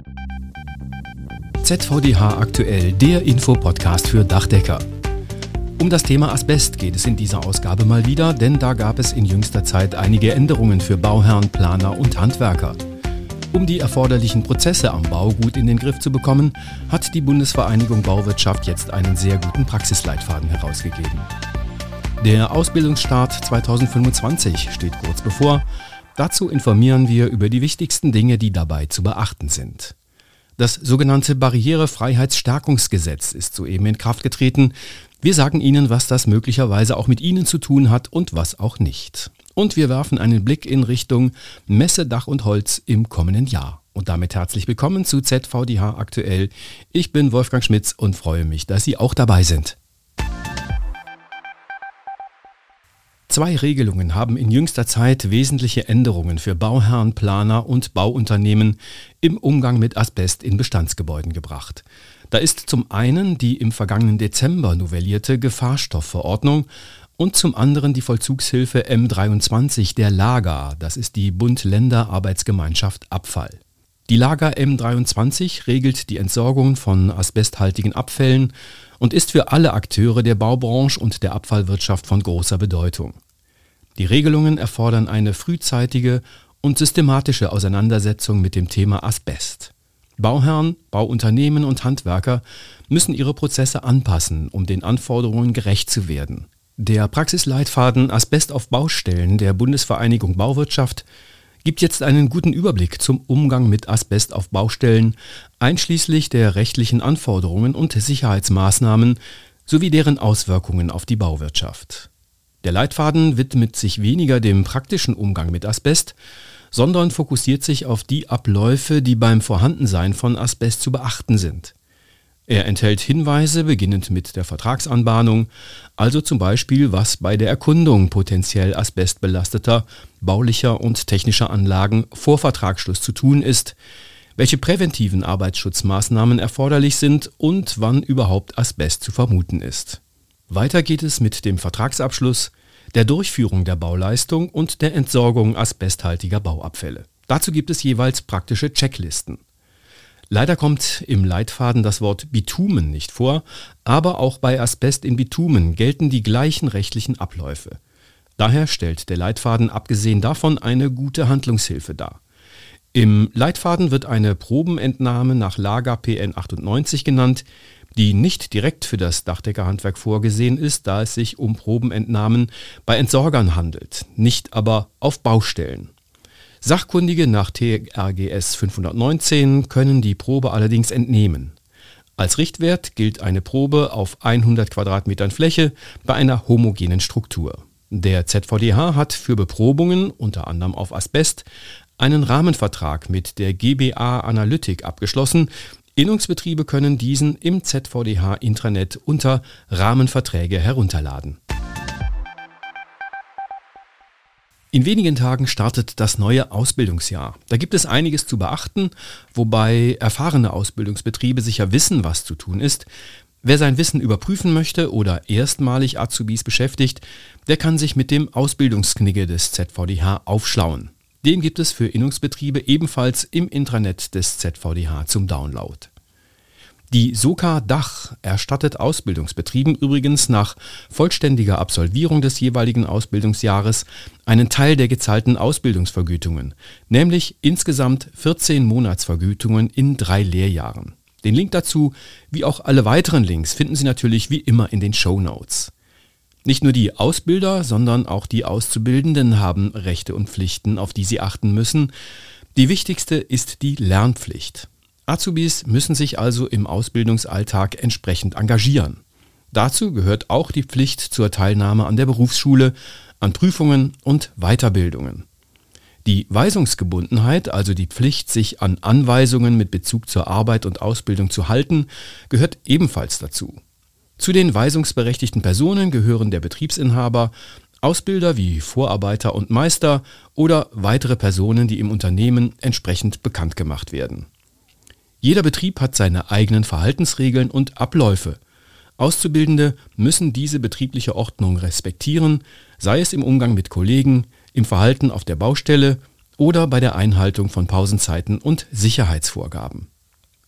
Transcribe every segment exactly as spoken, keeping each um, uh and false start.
Z V D H aktuell, der Infopodcast für Dachdecker. Um das Thema Asbest geht es in dieser Ausgabe mal wieder, denn da gab es in jüngster Zeit einige Änderungen für Bauherren, Planer und Handwerker. Um die erforderlichen Prozesse am Bau gut in den Griff zu bekommen, hat die Bundesvereinigung Bauwirtschaft jetzt einen sehr guten Praxisleitfaden herausgegeben. Der Ausbildungsstart zweitausendfünfundzwanzig steht kurz bevor. Dazu informieren wir über die wichtigsten Dinge, die dabei zu beachten sind. Das sogenannte Barrierefreiheitsstärkungsgesetz ist soeben in Kraft getreten. Wir sagen Ihnen, was das möglicherweise auch mit Ihnen zu tun hat und was auch nicht. Und wir werfen einen Blick in Richtung Messe Dach und Holz im kommenden Jahr. Und damit herzlich willkommen zu Z V D H aktuell. Ich bin Wolfgang Schmitz und freue mich, dass Sie auch dabei sind. Zwei Regelungen haben in jüngster Zeit wesentliche Änderungen für Bauherren, Planer und Bauunternehmen im Umgang mit Asbest in Bestandsgebäuden gebracht. Da ist zum einen die im vergangenen Dezember novellierte Gefahrstoffverordnung und zum anderen die Vollzugshilfe M dreiundzwanzig der LAGA, das ist die Bund-Länder-Arbeitsgemeinschaft Abfall. Die LAGA M dreiundzwanzig regelt die Entsorgung von asbesthaltigen Abfällen und ist für alle Akteure der Baubranche und der Abfallwirtschaft von großer Bedeutung. Die Regelungen erfordern eine frühzeitige und systematische Auseinandersetzung mit dem Thema Asbest. Bauherren, Bauunternehmen und Handwerker müssen ihre Prozesse anpassen, um den Anforderungen gerecht zu werden. Der Praxisleitfaden Asbest auf Baustellen der Bundesvereinigung Bauwirtschaft gibt jetzt einen guten Überblick zum Umgang mit Asbest auf Baustellen, einschließlich der rechtlichen Anforderungen und Sicherheitsmaßnahmen sowie deren Auswirkungen auf die Bauwirtschaft. Der Leitfaden widmet sich weniger dem praktischen Umgang mit Asbest, sondern fokussiert sich auf die Abläufe, die beim Vorhandensein von Asbest zu beachten sind. Er enthält Hinweise, beginnend mit der Vertragsanbahnung, also zum Beispiel, was bei der Erkundung potenziell asbestbelasteter baulicher und technischer Anlagen vor Vertragsschluss zu tun ist, welche präventiven Arbeitsschutzmaßnahmen erforderlich sind und wann überhaupt Asbest zu vermuten ist. Weiter geht es mit dem Vertragsabschluss, der Durchführung der Bauleistung und der Entsorgung asbesthaltiger Bauabfälle. Dazu gibt es jeweils praktische Checklisten. Leider kommt im Leitfaden das Wort Bitumen nicht vor, aber auch bei Asbest in Bitumen gelten die gleichen rechtlichen Abläufe. Daher stellt der Leitfaden abgesehen davon eine gute Handlungshilfe dar. Im Leitfaden wird eine Probenentnahme nach LAGA P N achtundneunzig genannt, die nicht direkt für das Dachdeckerhandwerk vorgesehen ist, da es sich um Probenentnahmen bei Entsorgern handelt, nicht aber auf Baustellen. Sachkundige nach T R G S fünfhundertneunzehn können die Probe allerdings entnehmen. Als Richtwert gilt eine Probe auf hundert Quadratmetern Fläche bei einer homogenen Struktur. Der Z V D H hat für Beprobungen, unter anderem auf Asbest, einen Rahmenvertrag mit der G B A Analytik abgeschlossen. Innungsbetriebe können diesen im Z V D H-Intranet unter Rahmenverträge herunterladen. In wenigen Tagen startet das neue Ausbildungsjahr. Da gibt es einiges zu beachten, wobei erfahrene Ausbildungsbetriebe sicher wissen, was zu tun ist. Wer sein Wissen überprüfen möchte oder erstmalig Azubis beschäftigt, der kann sich mit dem Ausbildungsknigge des Z V D H aufschlauen. Den gibt es für Innungsbetriebe ebenfalls im Intranet des Z V D H zum Download. Die SOKA Dach erstattet Ausbildungsbetrieben übrigens nach vollständiger Absolvierung des jeweiligen Ausbildungsjahres einen Teil der gezahlten Ausbildungsvergütungen, nämlich insgesamt vierzehn Monatsvergütungen in drei Lehrjahren. Den Link dazu, wie auch alle weiteren Links, finden Sie natürlich wie immer in den Shownotes. Nicht nur die Ausbilder, sondern auch die Auszubildenden haben Rechte und Pflichten, auf die sie achten müssen. Die wichtigste ist die Lernpflicht. Azubis müssen sich also im Ausbildungsalltag entsprechend engagieren. Dazu gehört auch die Pflicht zur Teilnahme an der Berufsschule, an Prüfungen und Weiterbildungen. Die Weisungsgebundenheit, also die Pflicht, sich an Anweisungen mit Bezug zur Arbeit und Ausbildung zu halten, gehört ebenfalls dazu. Zu den weisungsberechtigten Personen gehören der Betriebsinhaber, Ausbilder wie Vorarbeiter und Meister oder weitere Personen, die im Unternehmen entsprechend bekannt gemacht werden. Jeder Betrieb hat seine eigenen Verhaltensregeln und Abläufe. Auszubildende müssen diese betriebliche Ordnung respektieren, sei es im Umgang mit Kollegen, im Verhalten auf der Baustelle oder bei der Einhaltung von Pausenzeiten und Sicherheitsvorgaben.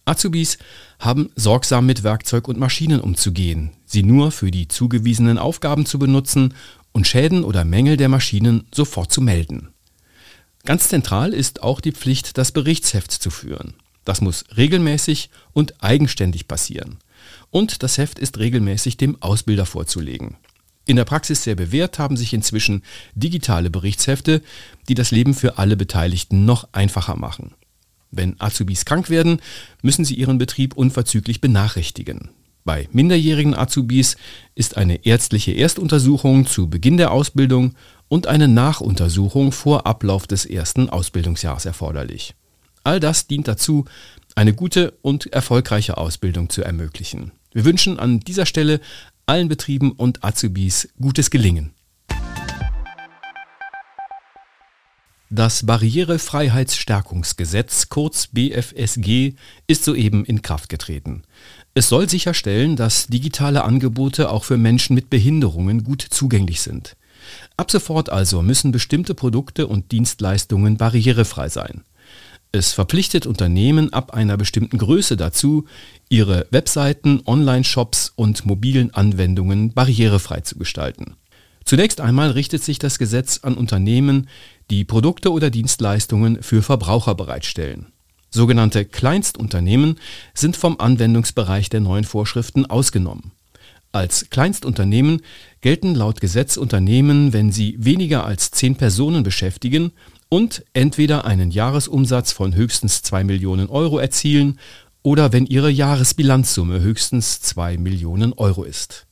Azubis haben sorgsam mit Werkzeug und Maschinen umzugehen, sie nur für die zugewiesenen Aufgaben zu benutzen und Schäden oder Mängel der Maschinen sofort zu melden. Ganz zentral ist auch die Pflicht, das Berichtsheft zu führen. Das muss regelmäßig und eigenständig passieren. Und das Heft ist regelmäßig dem Ausbilder vorzulegen. In der Praxis sehr bewährt haben sich inzwischen digitale Berichtshefte, die das Leben für alle Beteiligten noch einfacher machen. Wenn Azubis krank werden, müssen sie ihren Betrieb unverzüglich benachrichtigen. Bei minderjährigen Azubis ist eine ärztliche Erstuntersuchung zu Beginn der Ausbildung und eine Nachuntersuchung vor Ablauf des ersten Ausbildungsjahres erforderlich. All das dient dazu, eine gute und erfolgreiche Ausbildung zu ermöglichen. Wir wünschen an dieser Stelle allen Betrieben und Azubis gutes Gelingen. Das Barrierefreiheitsstärkungsgesetz, kurz B F S G, ist soeben in Kraft getreten. Es soll sicherstellen, dass digitale Angebote auch für Menschen mit Behinderungen gut zugänglich sind. Ab sofort also müssen bestimmte Produkte und Dienstleistungen barrierefrei sein. Es verpflichtet Unternehmen ab einer bestimmten Größe dazu, ihre Webseiten, Online-Shops und mobilen Anwendungen barrierefrei zu gestalten. Zunächst einmal richtet sich das Gesetz an Unternehmen, die Produkte oder Dienstleistungen für Verbraucher bereitstellen. Sogenannte Kleinstunternehmen sind vom Anwendungsbereich der neuen Vorschriften ausgenommen. Als Kleinstunternehmen gelten laut Gesetz Unternehmen, wenn sie weniger als zehn Personen beschäftigen und entweder einen Jahresumsatz von höchstens zwei Millionen Euro erzielen oder wenn ihre Jahresbilanzsumme höchstens zwei Millionen Euro ist.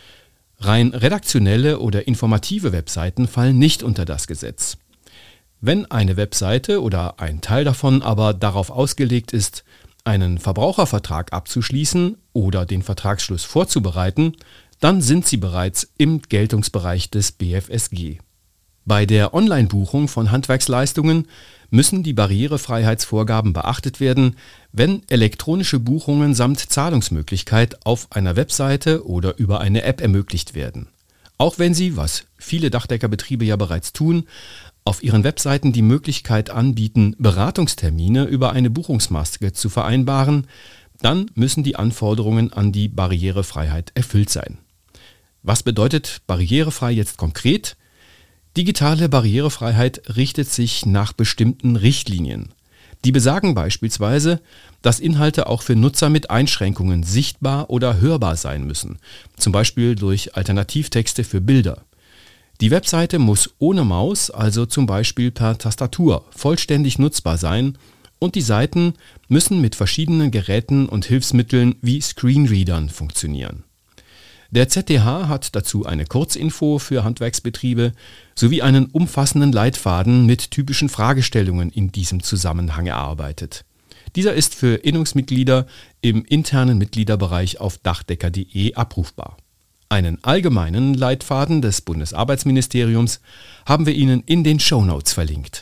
Rein redaktionelle oder informative Webseiten fallen nicht unter das Gesetz. Wenn eine Webseite oder ein Teil davon aber darauf ausgelegt ist, einen Verbrauchervertrag abzuschließen oder den Vertragsschluss vorzubereiten, dann sind sie bereits im Geltungsbereich des B F S G. Bei der Online-Buchung von Handwerksleistungen müssen die Barrierefreiheitsvorgaben beachtet werden, wenn elektronische Buchungen samt Zahlungsmöglichkeit auf einer Webseite oder über eine App ermöglicht werden. Auch wenn sie, was viele Dachdeckerbetriebe ja bereits tun, auf ihren Webseiten die Möglichkeit anbieten, Beratungstermine über eine Buchungsmaske zu vereinbaren, dann müssen die Anforderungen an die Barrierefreiheit erfüllt sein. Was bedeutet barrierefrei jetzt konkret? Digitale Barrierefreiheit richtet sich nach bestimmten Richtlinien. Die besagen beispielsweise, dass Inhalte auch für Nutzer mit Einschränkungen sichtbar oder hörbar sein müssen, zum Beispiel durch Alternativtexte für Bilder. Die Webseite muss ohne Maus, also zum Beispiel per Tastatur, vollständig nutzbar sein und die Seiten müssen mit verschiedenen Geräten und Hilfsmitteln wie Screenreadern funktionieren. Der Z D H hat dazu eine Kurzinfo für Handwerksbetriebe sowie einen umfassenden Leitfaden mit typischen Fragestellungen in diesem Zusammenhang erarbeitet. Dieser ist für Innungsmitglieder im internen Mitgliederbereich auf dachdecker punkt de abrufbar. Einen allgemeinen Leitfaden des Bundesarbeitsministeriums haben wir Ihnen in den Shownotes verlinkt.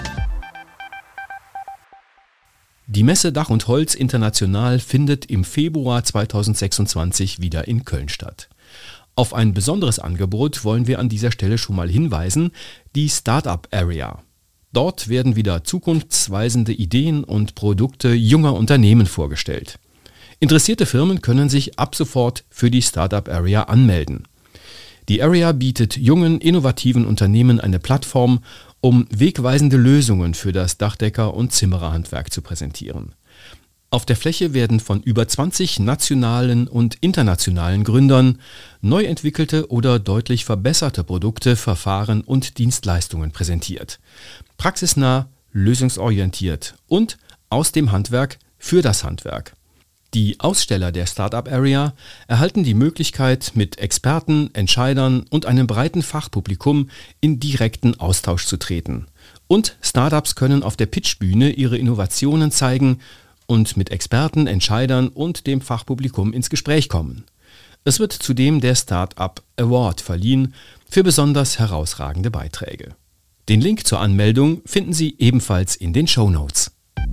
Die Messe Dach und Holz International findet im Februar zweitausendsechsundzwanzig wieder in Köln statt. Auf ein besonderes Angebot wollen wir an dieser Stelle schon mal hinweisen, die Startup Area. Dort werden wieder zukunftsweisende Ideen und Produkte junger Unternehmen vorgestellt. Interessierte Firmen können sich ab sofort für die Startup Area anmelden. Die Area bietet jungen, innovativen Unternehmen eine Plattform, um wegweisende Lösungen für das Dachdecker- und Zimmererhandwerk zu präsentieren. Auf der Fläche werden von über zwanzig nationalen und internationalen Gründern neu entwickelte oder deutlich verbesserte Produkte, Verfahren und Dienstleistungen präsentiert. Praxisnah, lösungsorientiert und aus dem Handwerk für das Handwerk. Die Aussteller der Startup Area erhalten die Möglichkeit, mit Experten, Entscheidern und einem breiten Fachpublikum in direkten Austausch zu treten. Und Startups können auf der Pitchbühne ihre Innovationen zeigen und mit Experten, Entscheidern und dem Fachpublikum ins Gespräch kommen. Es wird zudem der Startup Award verliehen für besonders herausragende Beiträge. Den Link zur Anmeldung finden Sie ebenfalls in den Shownotes.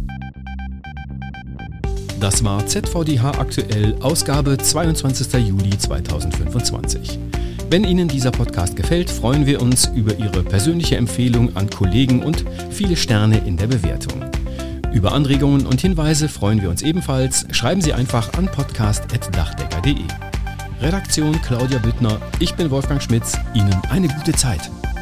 Das war Z V D H aktuell, Ausgabe zweiundzwanzigsten Juli zweitausendfünfundzwanzig. Wenn Ihnen dieser Podcast gefällt, freuen wir uns über Ihre persönliche Empfehlung an Kollegen und viele Sterne in der Bewertung. Über Anregungen und Hinweise freuen wir uns ebenfalls. Schreiben Sie einfach an podcast punkt dachdecker punkt de. Redaktion Claudia Büttner, ich bin Wolfgang Schmitz. Ihnen eine gute Zeit.